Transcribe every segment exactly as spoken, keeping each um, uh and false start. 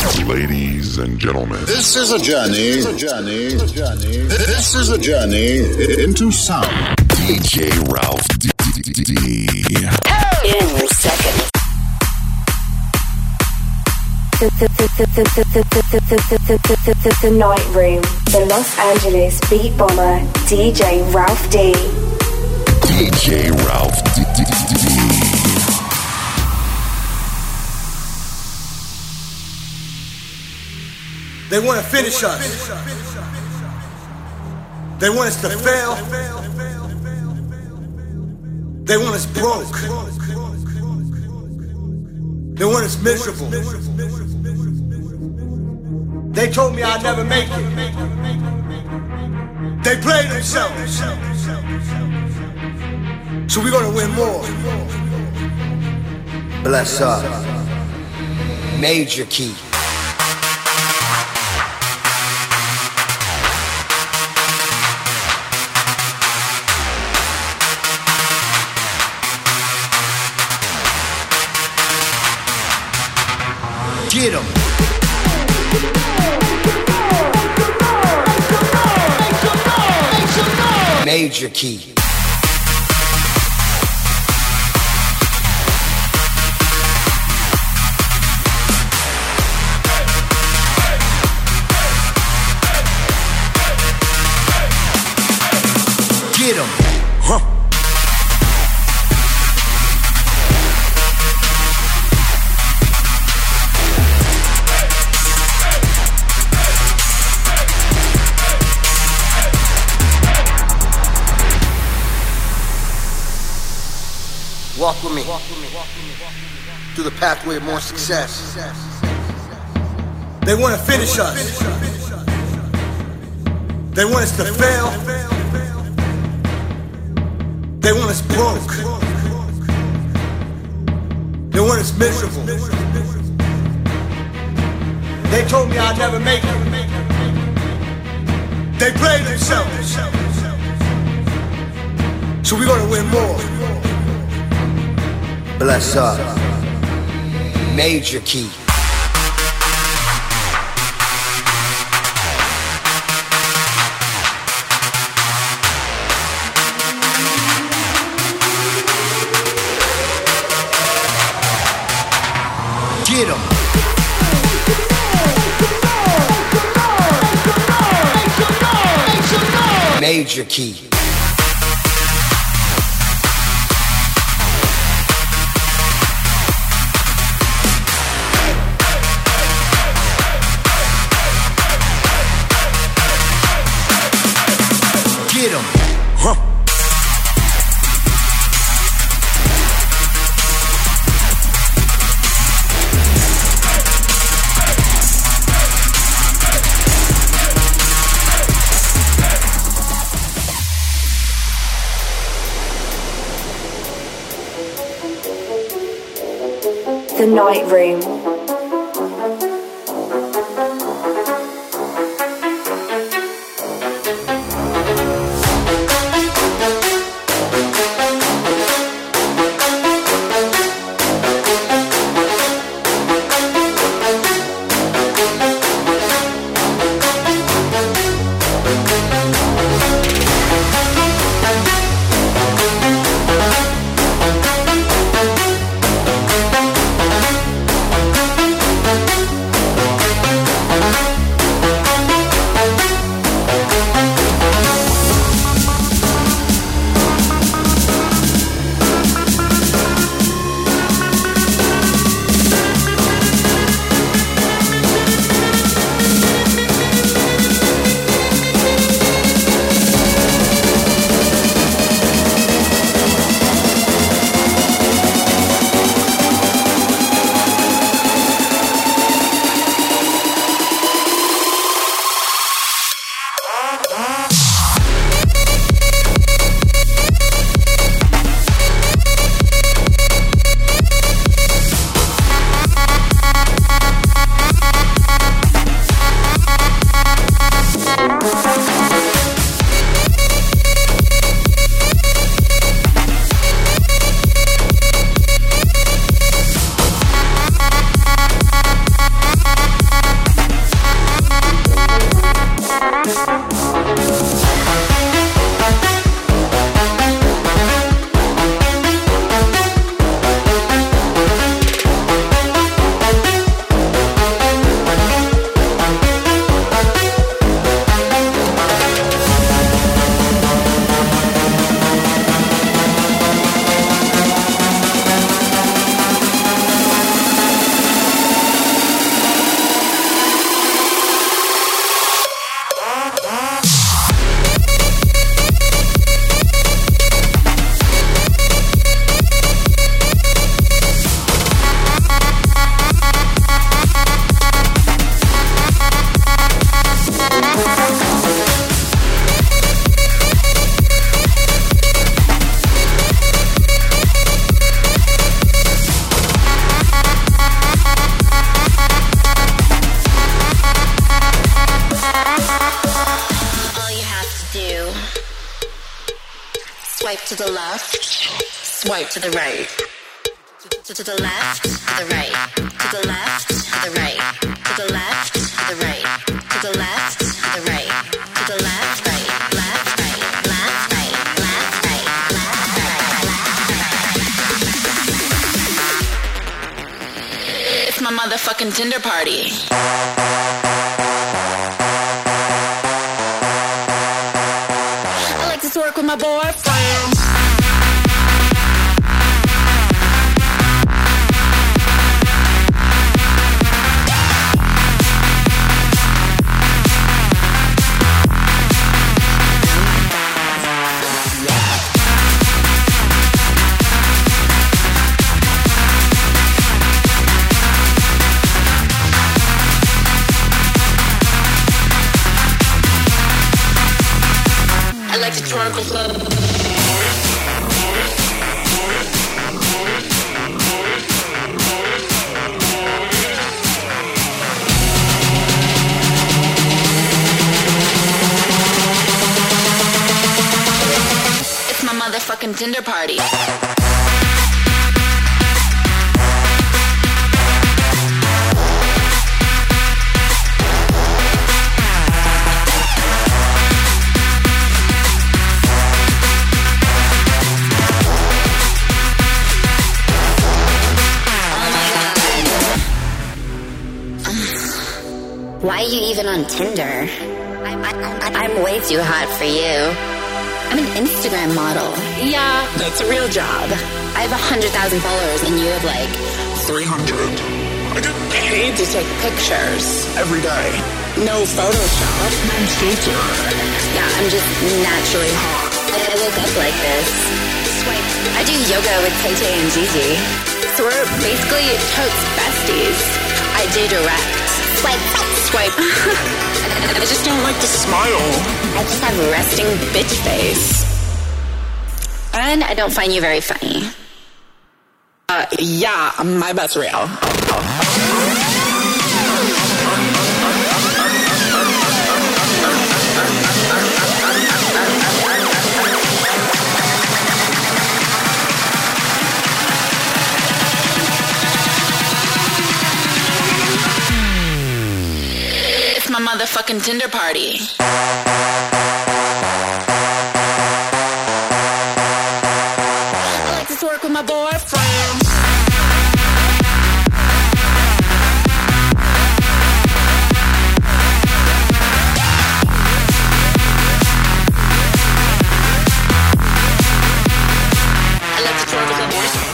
Ladies and gentlemen, this is a journey, a journey, a journey. This is a journey into sound. D J Ralph D. D- D- In seconds. The, the, the, the, the, the, the, the, the, the, the, the Night Room. The Los Angeles Beat Bomber, D J Ralph D. D J Ralph D. D- D- They want to finish us. They want us to fail. They want us broke. They want us miserable. They told me I'd never make it. They played themselves. So we're gonna win more. Bless up. Major key. Get 'em. Major key. Get 'em. Huh. Walk with me through the pathway of more success. They want to finish us. They want us to fail. They want us broke. They want us miserable. They told me I'd never make it. They played themselves. So we're gonna win more. Bless up. Major key. Get 'em. Major key. Get 'em. Huh. The Night Room. Swipe to the left, swipe to the right. To, to the left, to the right. To the left, to the right. To the left, to the right. To the left, to the right. To the left, right, left, right, left, right, left, right, left, right. It's my motherfucking Tinder party. I like to twerk with my boyfriend. I like to twerk with love. It's my motherfucking Tinder party. Why are you even on Tinder? I'm, I'm, I'm way too hot for you. I'm an Instagram model. Yeah, that's a real job. I have one hundred thousand followers and you have like three hundred. I get paid To take pictures. every day. No Photoshop. No filter. Yeah, I'm just naturally hot. I, I woke up like this. Swipe. I do yoga with Tay Tay and Gigi. So we're basically totes besties. I do direct. Swipe. Swipe. I just don't like to smile. I just have a resting bitch face. And I don't find you very funny. Uh, yeah, my butt's real. It's my motherfucking Tinder party. I like to twerk with my boyfriend. I like to twerk with my boyfriend.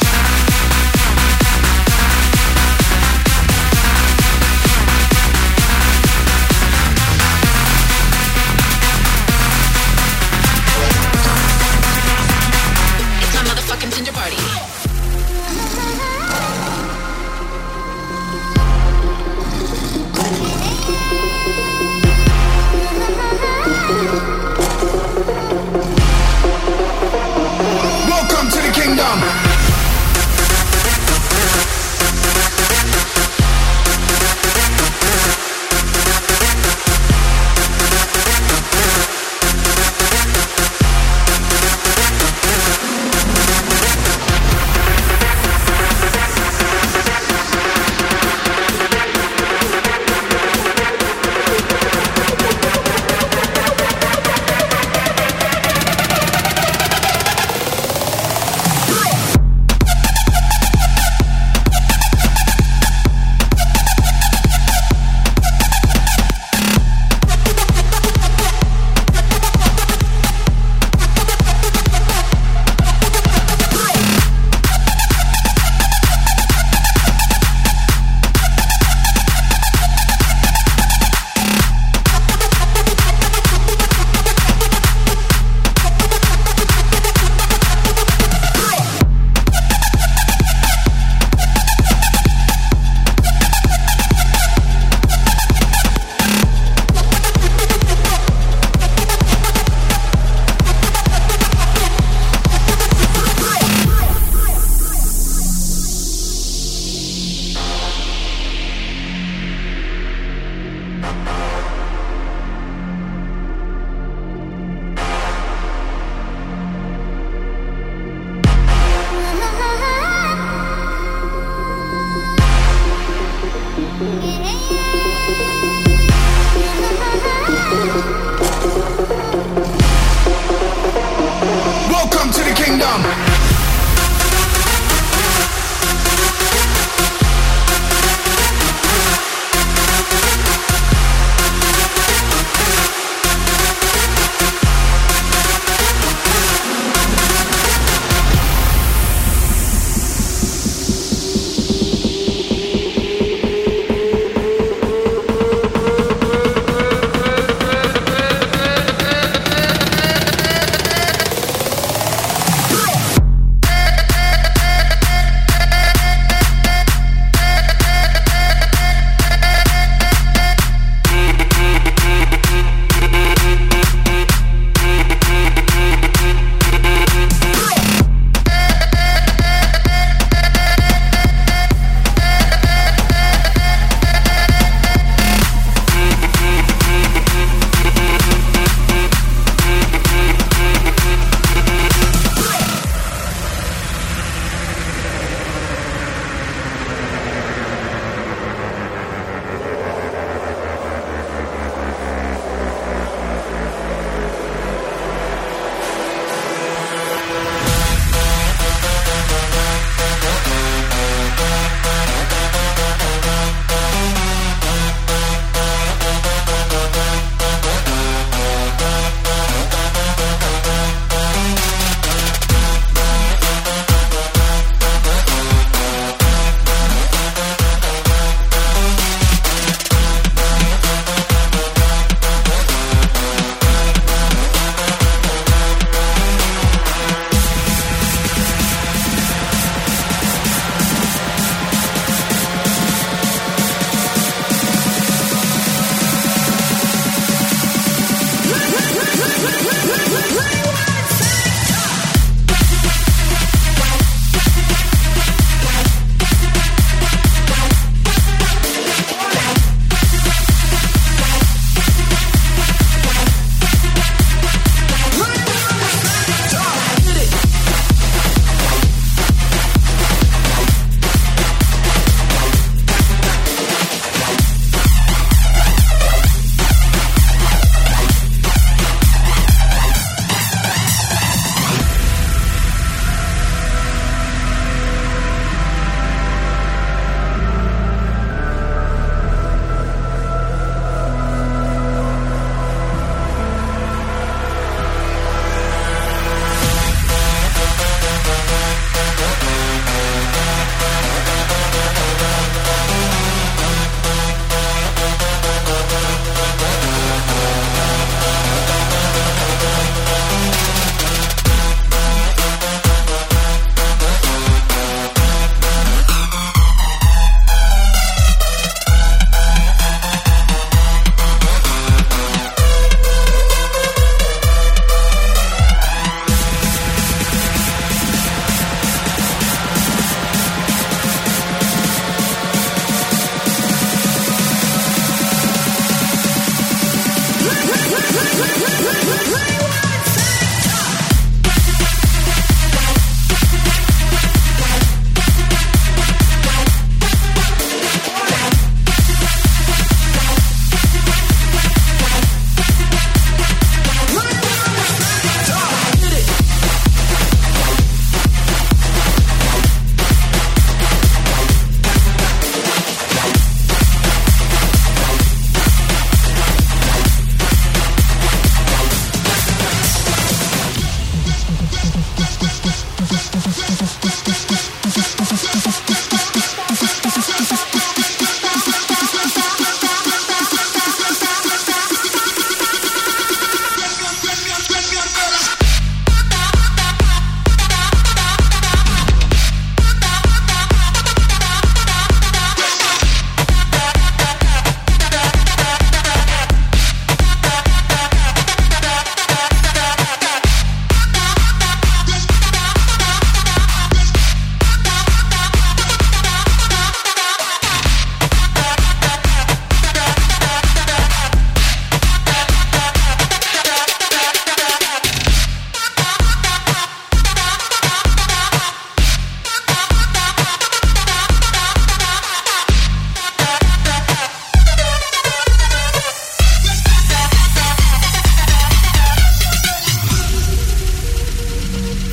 It's my motherfucking Tinder party. Welcome to the kingdom.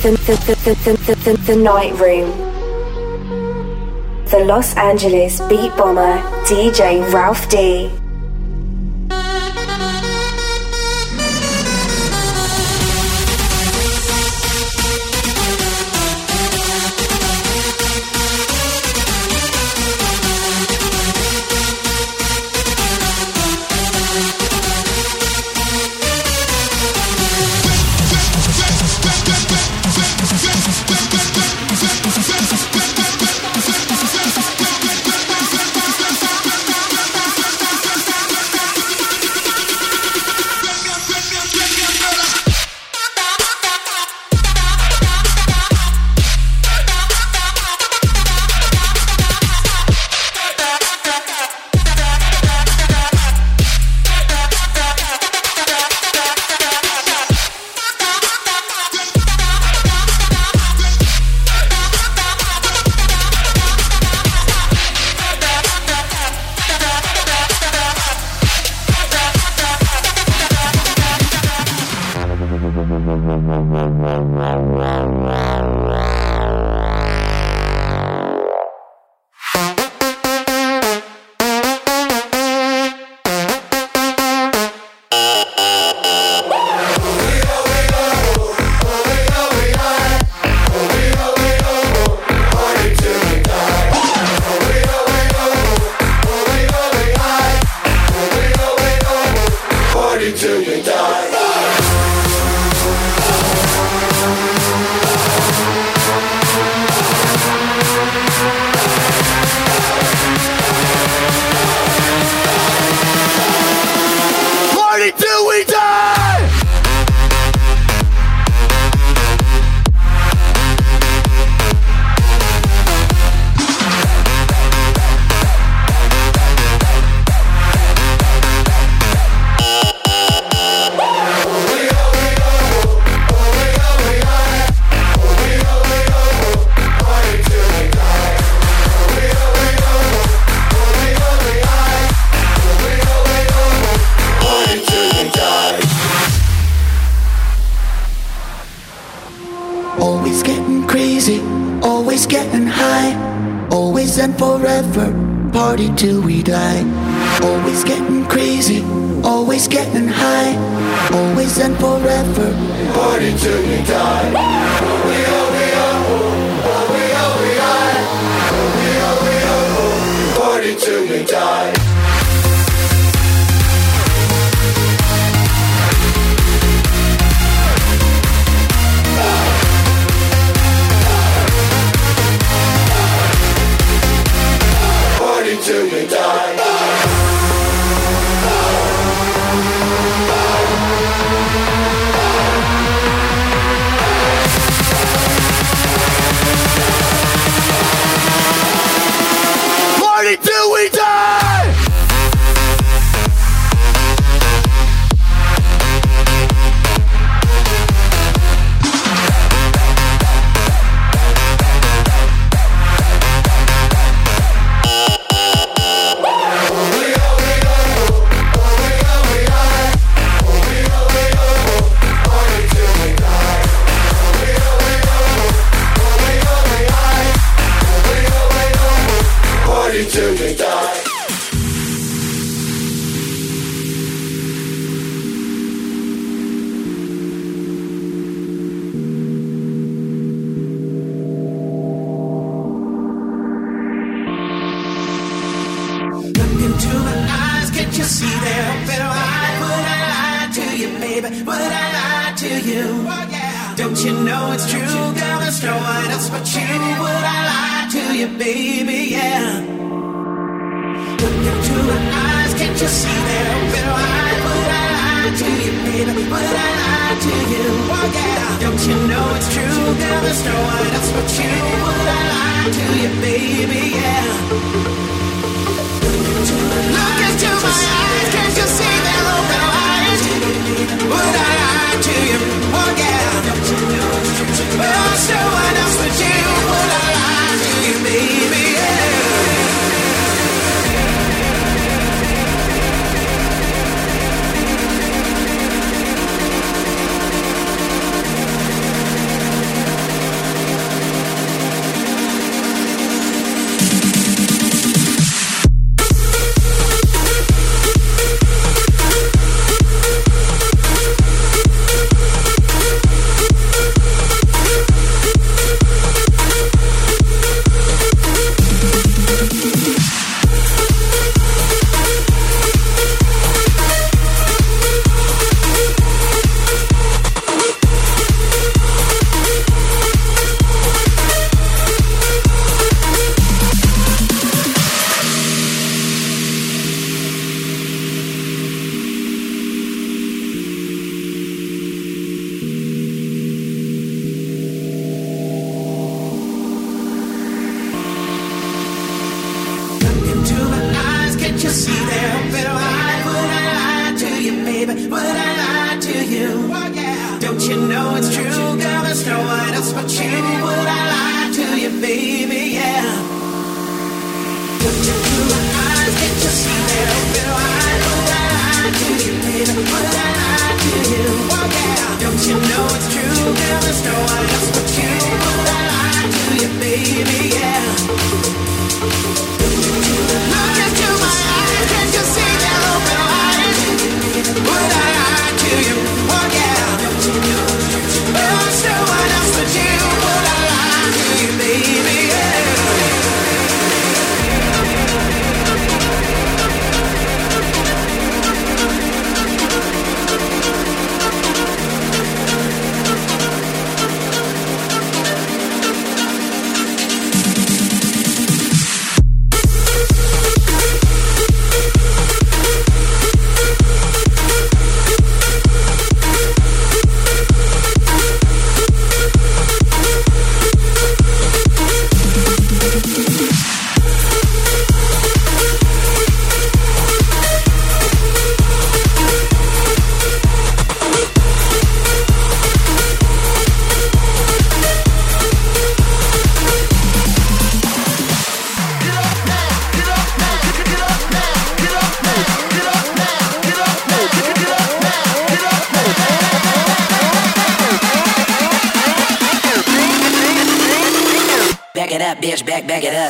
the, the, the, the, the, the Night Room. The Los Angeles Beat Bomber, D J Ralph D. Till we die. Always getting crazy, always getting high. Always and forever. Party till we die. Oh, we, oh, we, oh, oh, we, oh, we, oh, oh, we, oh, we, oh, party till we die. Till we die. Party till we die. Till we die. Look into my eyes, can't you see they're open wide? Would I lie to you, baby? Would I lie to you? Oh, yeah. Don't you know it's true, girl? There's no one else but you. Would I lie to you, baby? Yeah. Look into my eyes, can't you see they're open wide? Would I lie to you, baby? Would I lie to you? Oh, yeah. Don't you know it's true, girl? There's no one else but you. Would I lie to you, baby? Yeah. Look into my eyes, can't you see they're open wide? Would I lie to you? Oh yeah, don't you know it's true? But there's no one else but you. Would I lie to you, baby? Yeah. see there? But why would I lie to you, baby? Would I lie to you? Don't you know it's true, girl? There's no one else but you. Would I lie to you, baby? Yeah. Look into my eyes, can't you see there? But why would I lie to you, baby? Would I lie to you? Don't you know it's true, girl? There's no one else but you. Would I lie to you, baby? Yeah. Look into my eyes, can't you see they're open wide? Would I lie to you? Oh yeah. Oh, there's no one else but you. Would I lie to you, baby? Yeah. Back it up, bitch, back, back it up.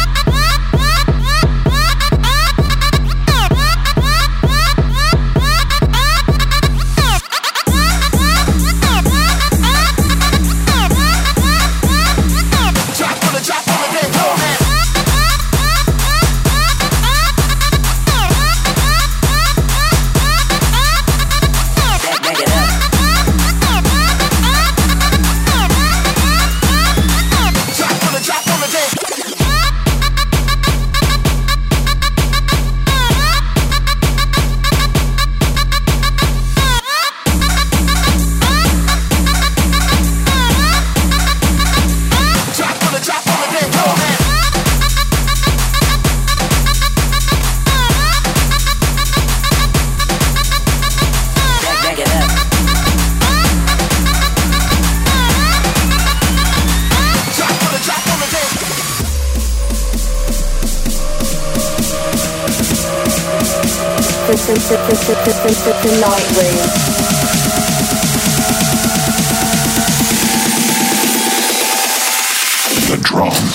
The, the, the, the, the, the, the Night Room. The drums.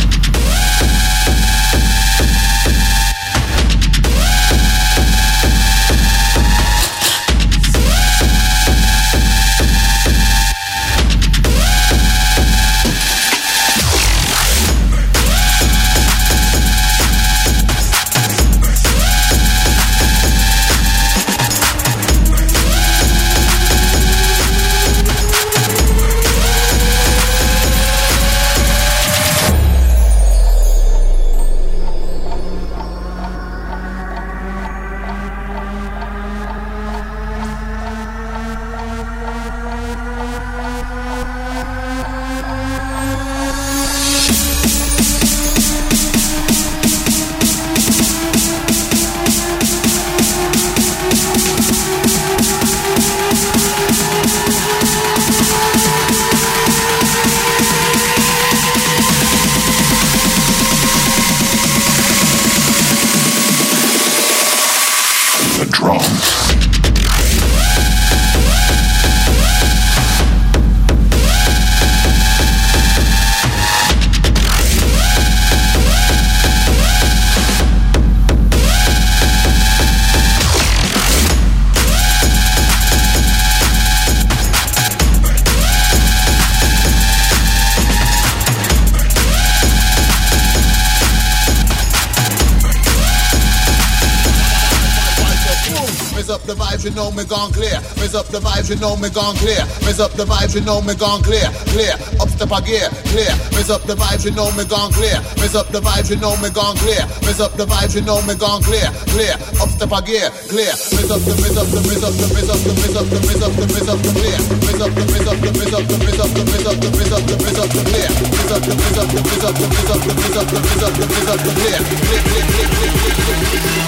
the vibes, you know me gone clear. Raise up the vibes, you know me gone clear. Raise up the vibes, you know me gone clear. Clear, up step a gear, clear. Raise up the vibes, you know me gone clear. Raise up the vibes, you know me gone clear. Raise up the vibes, you know me gone clear. Clear, up step a gear, clear. Raise up the, raise up the, raise up the, raise up the, raise up the, raise up the, raise up the clear. Raise up the, raise up the, raise up the, raise up the, raise up the, raise up the, raise up the clear. Raise up the, raise up the, raise up the, raise up the, raise up the, raise up the, raise up the clear. Clear, clear, clear, clear, clear, clear.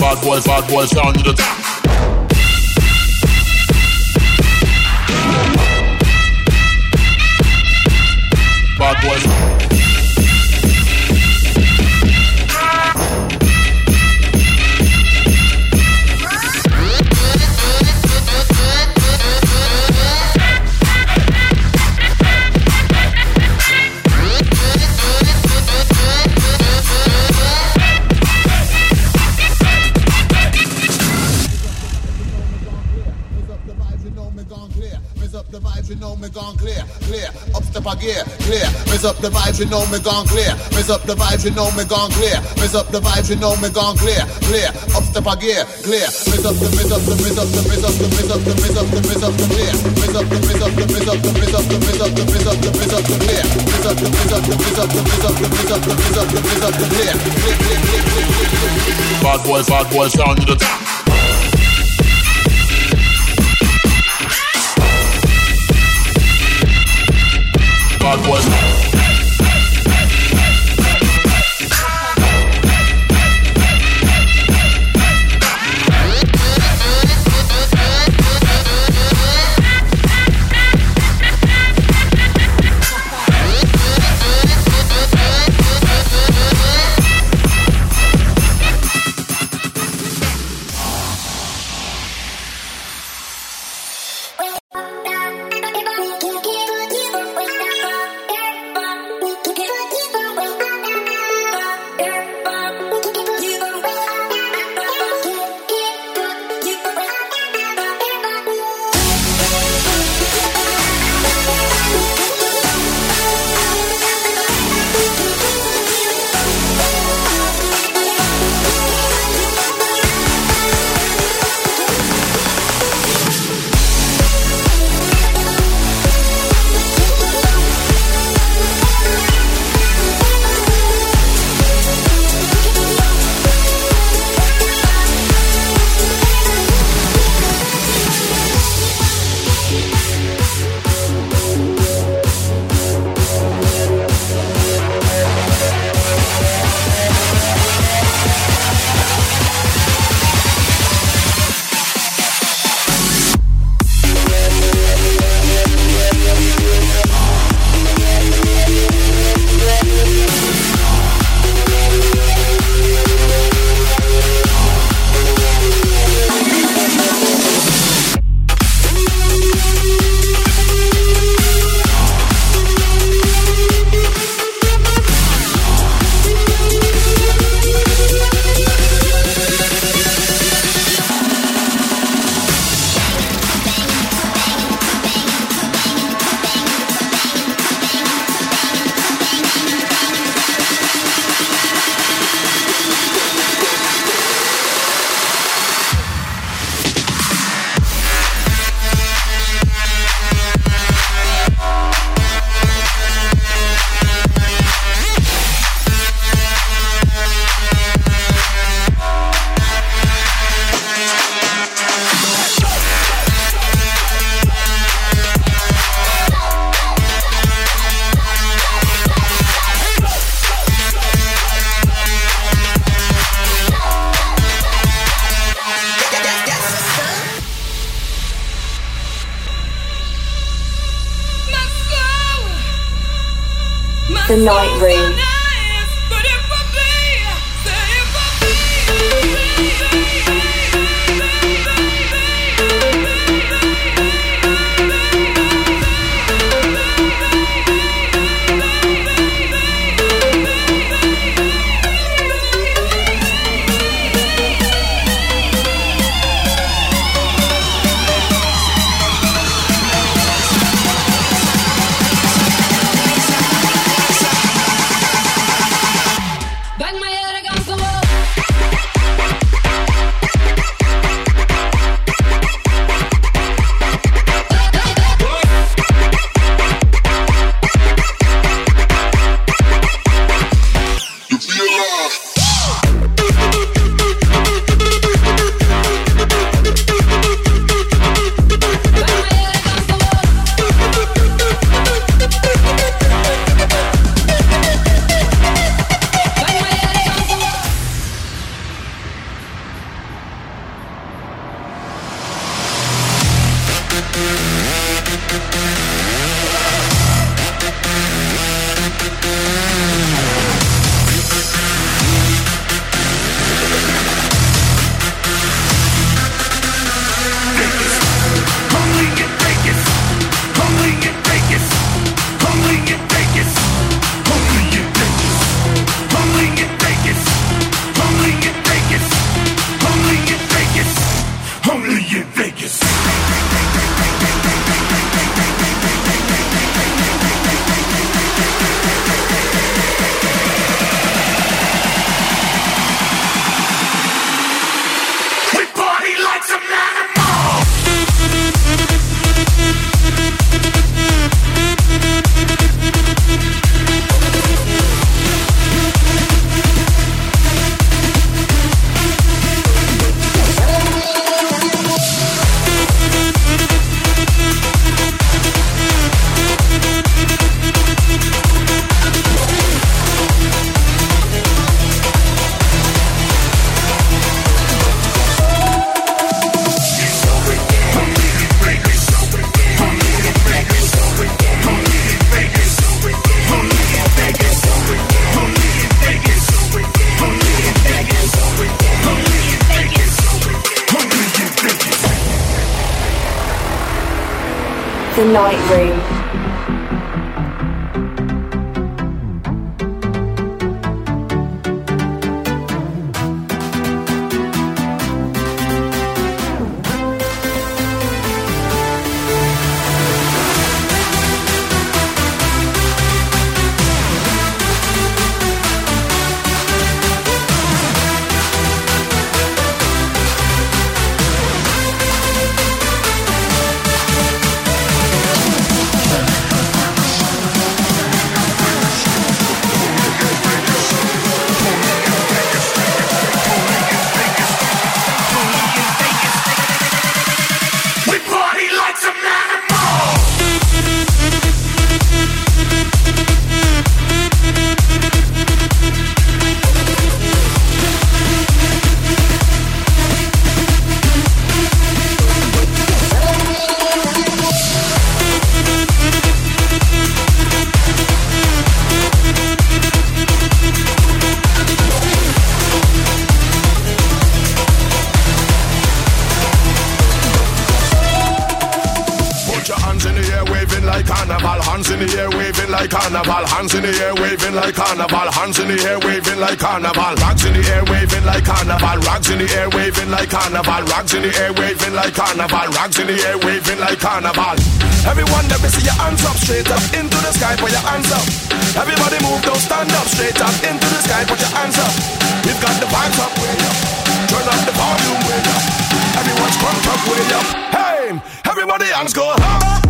Bad boy, bad boy sound to the top. Bad boys. Gear, clear, raise up the vibes, you know me gone clear. Raise up the vibes, you know me gone clear. Raise up the vibes, you know me gone clear. Clear, up step a gear, clear. Raise up the, raise up the, raise up the, raise up the, raise up the, raise up the, raise up the clear. Raise up the, raise up the, raise up the, raise up the, raise up the, raise up the, raise up the clear. Raise up the, raise up the, raise up the, raise up the, raise up the, raise up the, raise up the clear. Clear, clear, clear, clear, clear. Bad boys, bad boys down to the top. Bad boys. The Night Room. The Night Room. Carnival, hands in the air waving like carnival, hands in the air waving like carnival, rags in the air waving like carnival, rags in the air waving like carnival, rags in the air waving like carnival, rags in the air waving like carnival. Everyone, let me see your hands up, straight up into the sky, put your hands up. Everybody move, don't stand up, straight up into the sky, put your hands up. We've got the vibes up, way up. Turn up the volume, way up. Everyone's crunk up, way up. Hey, everybody, hands go up.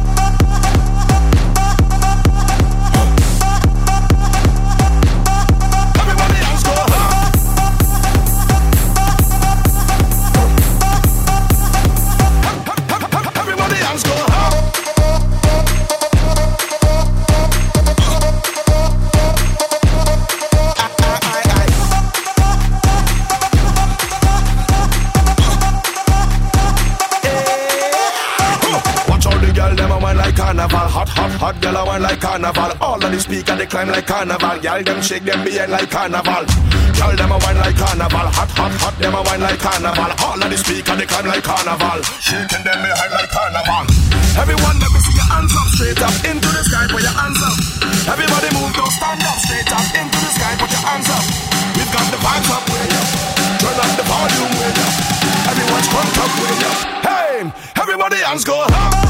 Hot, hot, hot, girl, I wine like carnival. All of the speaker, they climb like carnival. Girl, them shake them behind like carnival. Girl, them a wine like carnival. Hot, hot, hot, them a wine like carnival. All of the speaker, they climb like carnival. Shaking them behind like carnival. Everyone, let me see your hands up, straight up into the sky, put your hands up. Everybody move, don't stand up, straight up into the sky, put your hands up. We've got the vibes up, way up. Turn up the volume, way up. Everyone's crunk up, way up. Hey, everybody, hands go up.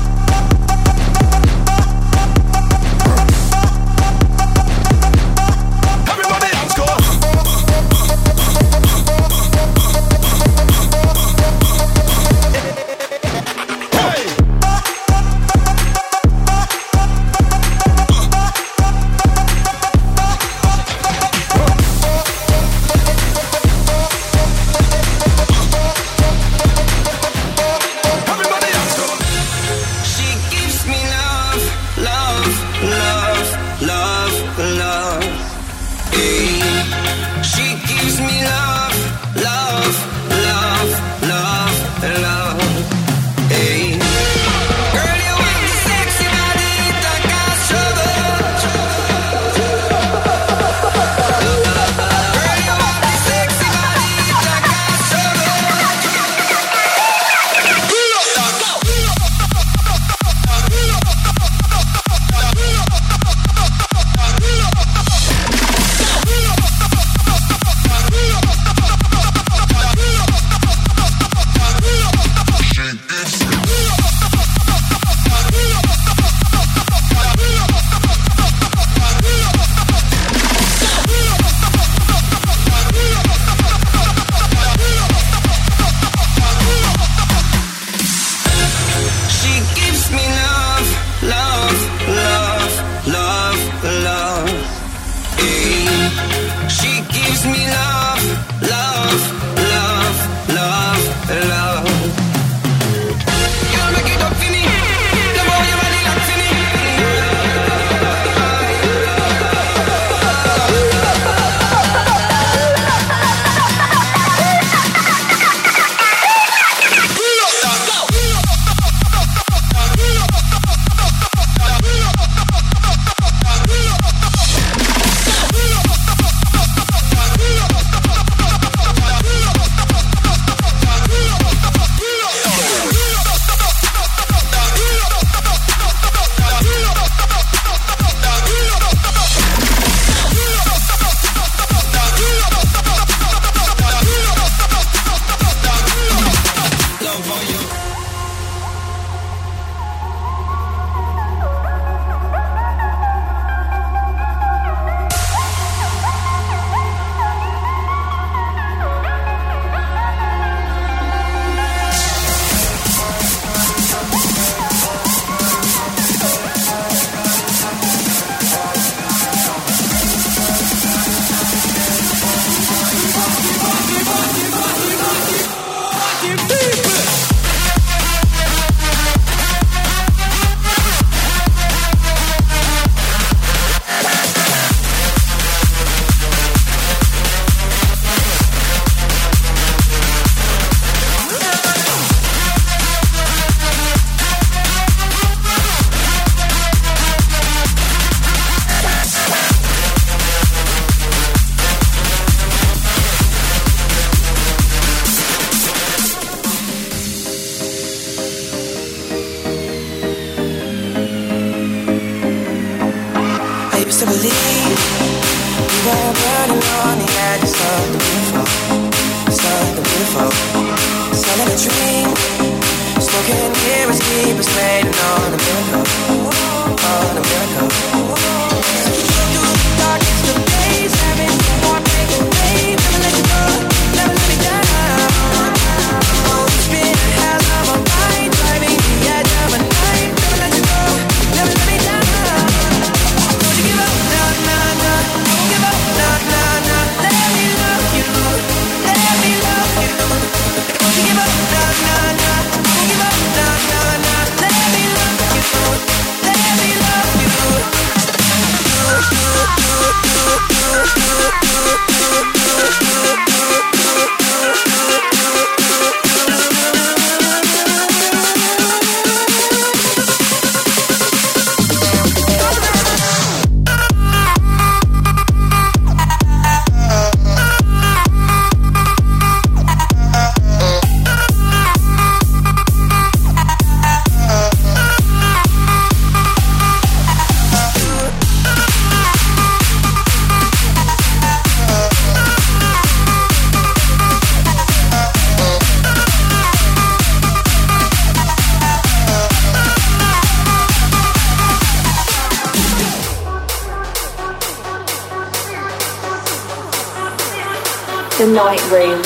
The Night Room.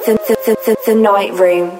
the, the, the, the, the Night Room.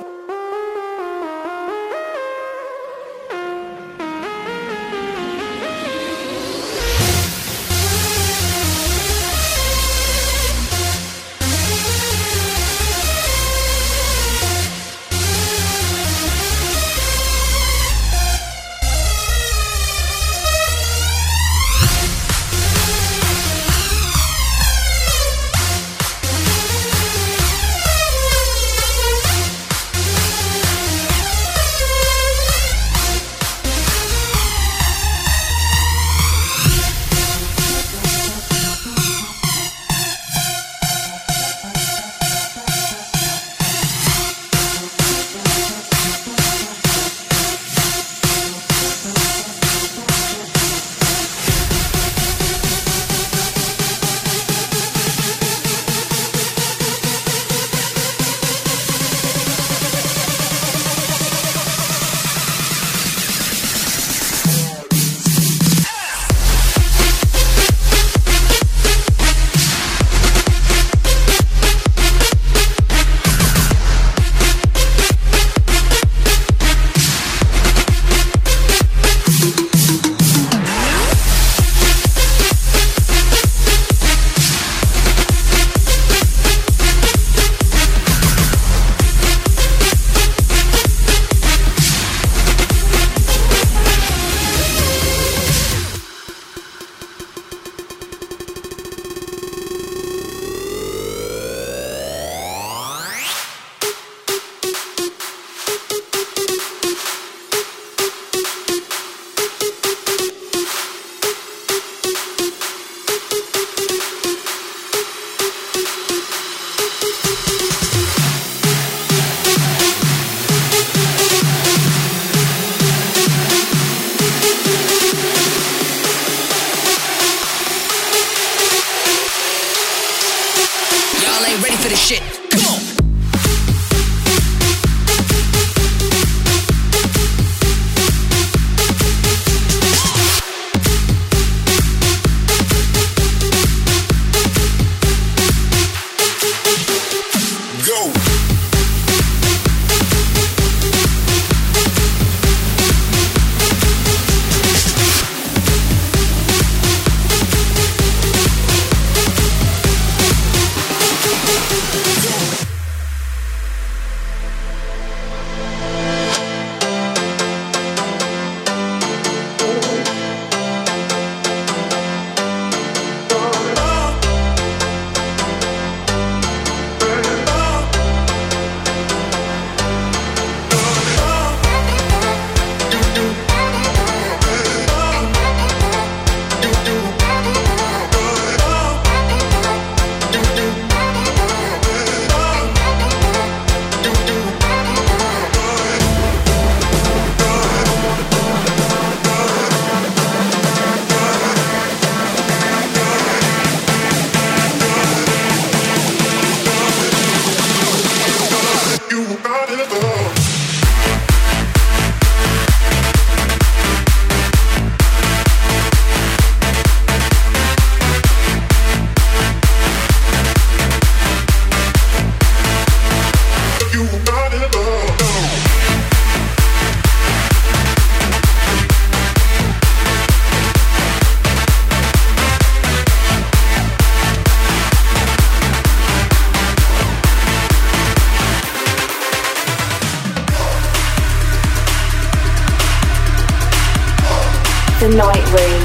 The Night Room.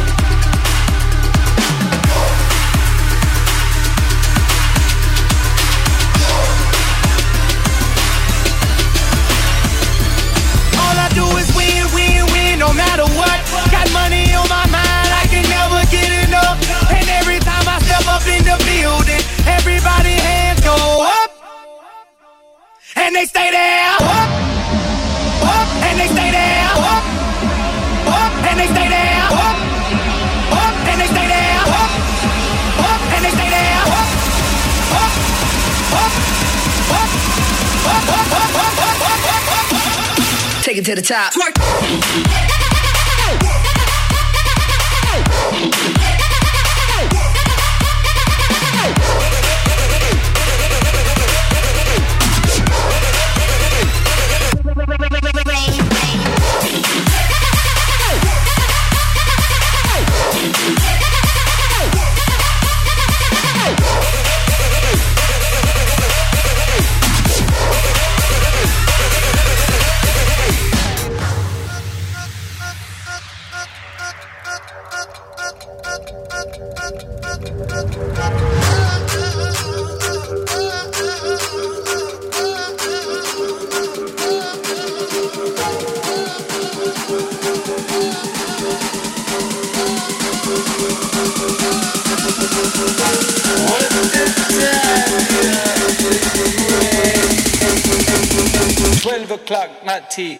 All I do is win, win, win, no matter what. Got money on my mind, I can never get enough. And every time I step up in the building, everybody hands go up. And they stay there, up, up, and they stay there, up, up, and they stay there, up, up, and they stay there, up, up, and they stay there, up, up, up, up, up, up, up, up, up, up, up. Take it to the top. Twerk. Twelve o'clock, not tea.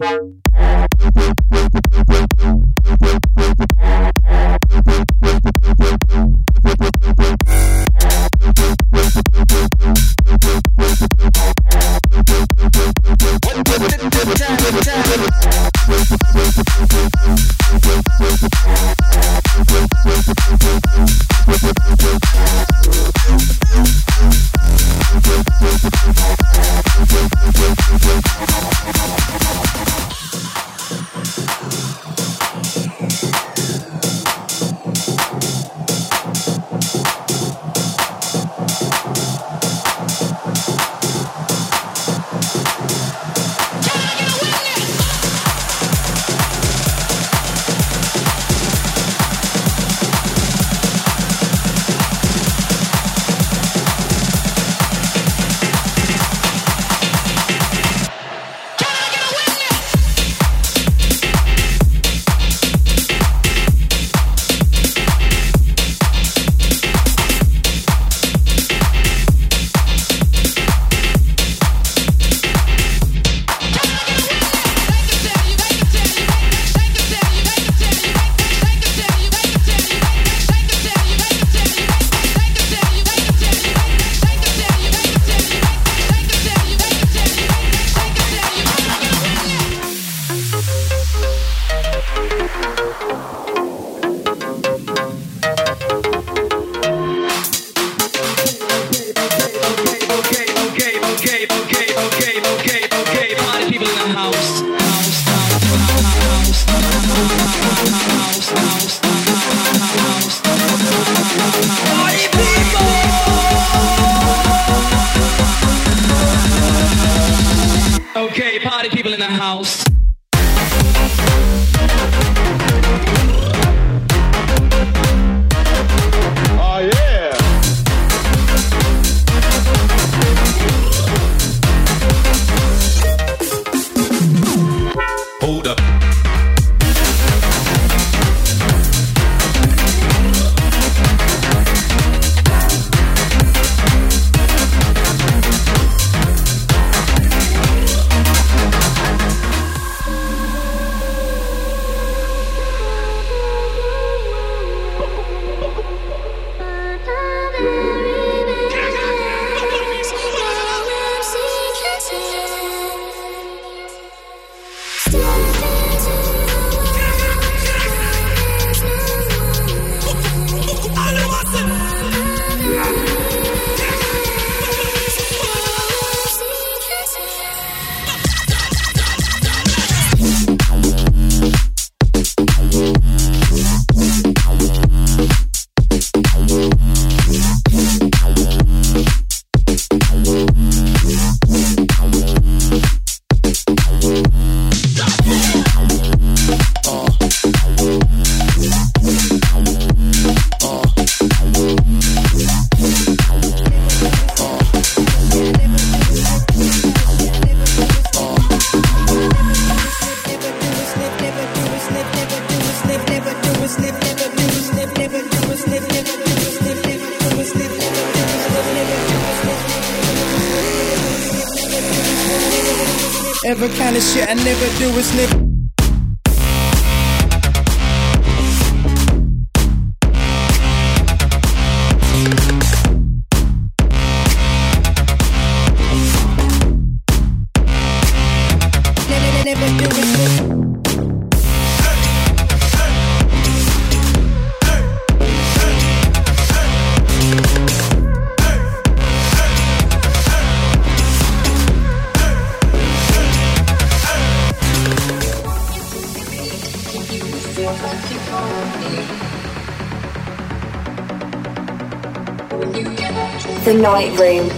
Okay, party people in the house. Oh yeah. Hold up. Every kind of shit I never do is sniff. Never, never do is sniff. The Night Room.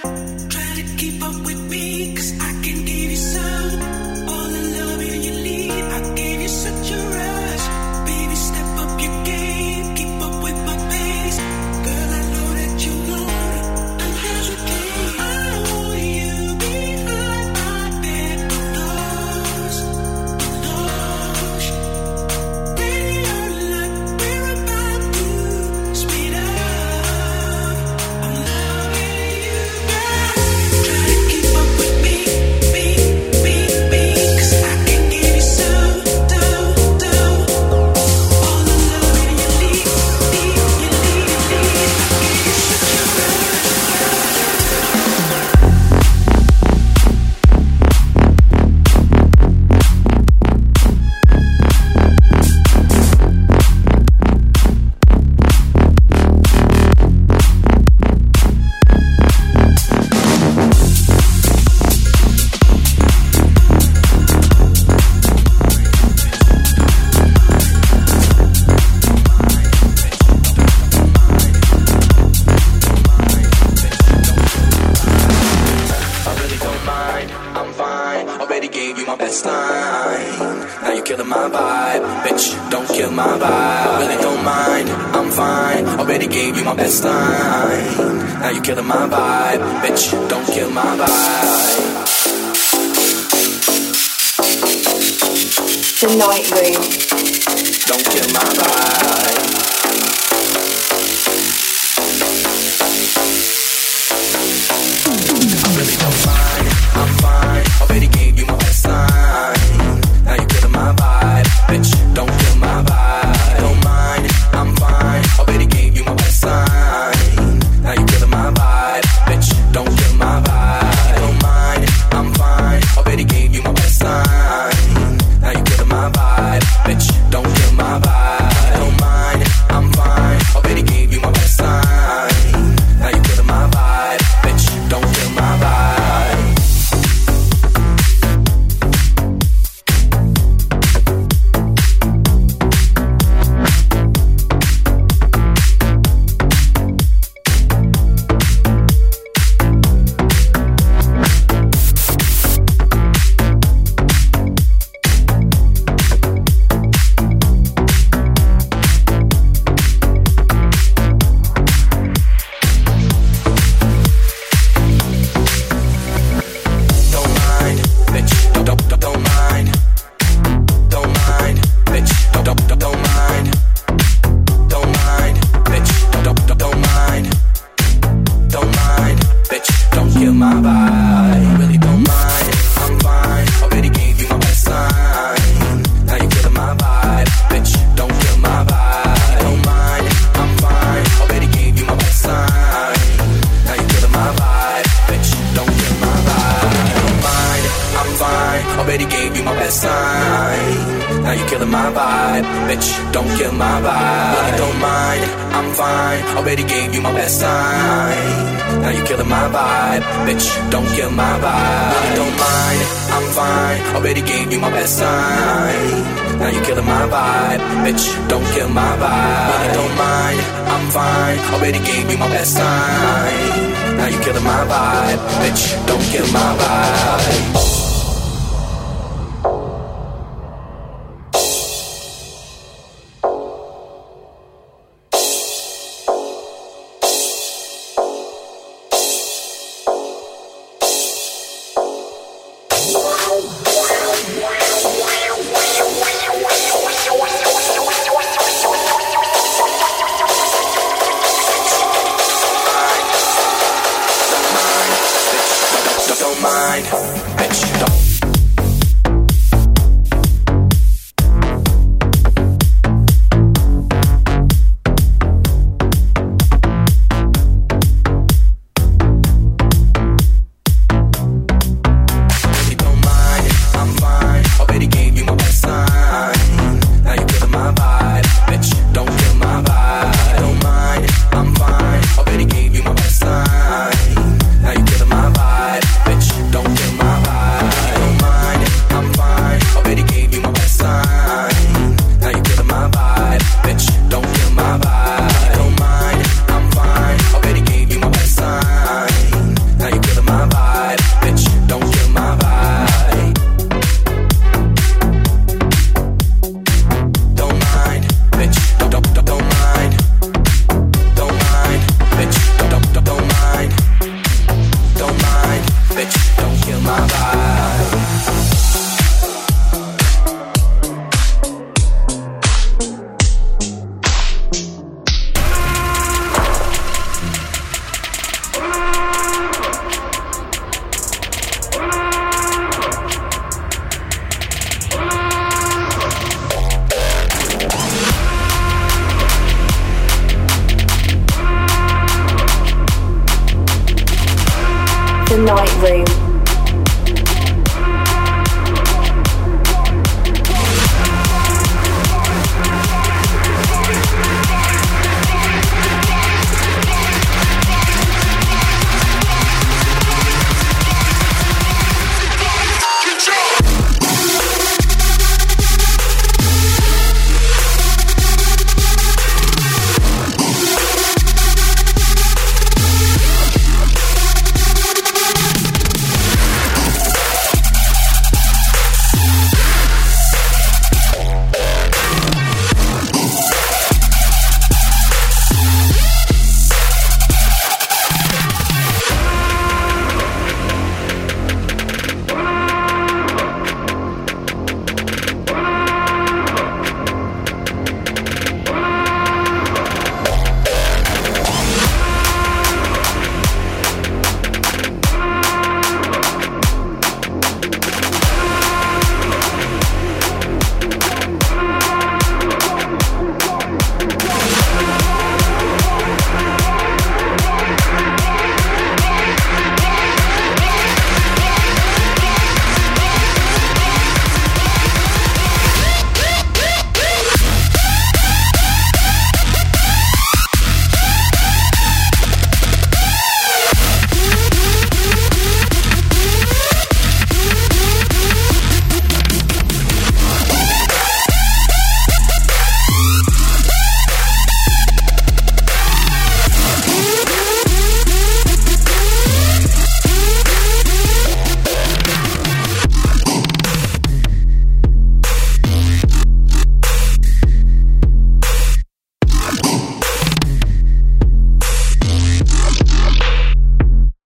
Now you killing my vibe, bitch. Don't kill my vibe. The Night Room.